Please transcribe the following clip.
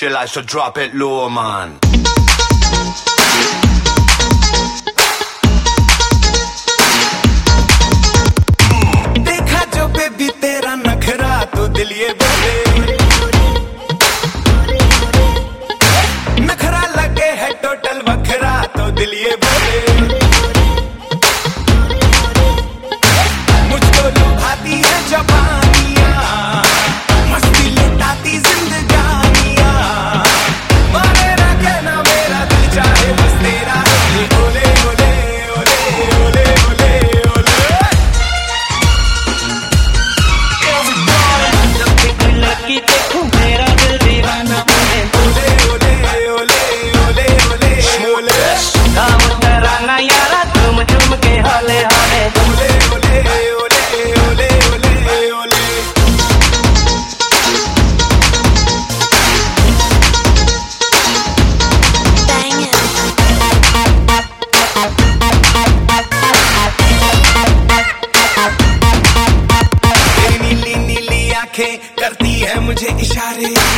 She likes to drop it low, man. देखा जो baby तेरा नखरा तो दिल ये बोले, नखरा लगे है टोटल वखरा तो दिल ये बोले, मुझको लुभाती है जवानियां, मस्ती लुटाती जिंदगानियां, मारे रखे ना मेरा दिल चाहे बस तेरा ओले ओले ओले ओले ओले ओले। जब भी कोई लड़की देखूं मेरा दिल दीवाना बोले, ओले ओले ओले ओले ओले ओले। काम तराना यारा झूम झूम के हाले हाले, ओले ओले ओले ओले ओले ओले। तेरी नीली नीली आंखें करती है मुझे इशारे,